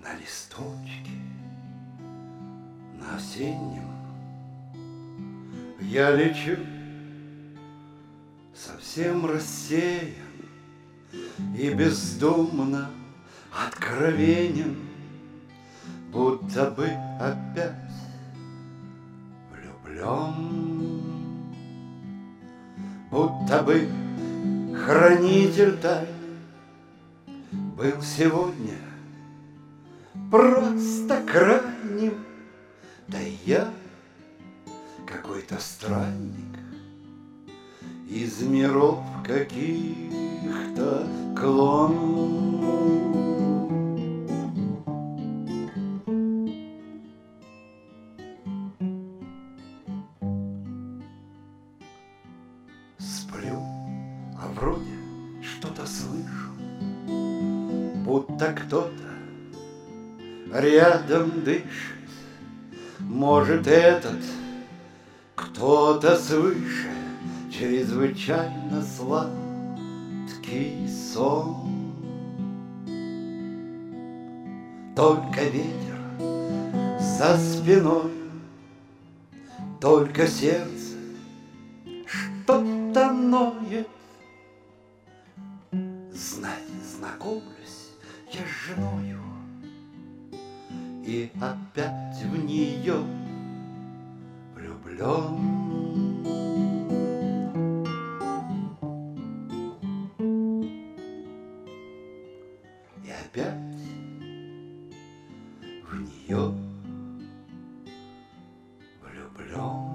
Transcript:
на листочке, на осеннем я лечу, совсем рассеян и бездумно откровенен, будто бы опять влюблен, будто бы хранитель тайн был сегодня просто крайним, да и я какой-то странник из миров каких-то клон. Сплю, а вроде что-то слышу, будто кто-то рядом дышит. Может, этот кто-то свыше чрезвычайно сладкий сон. Только ветер за спиной, только сердце что-то ноет. Знать, знакомлюсь я с женою, и опять в нее влюблен. И опять в нее влюблен.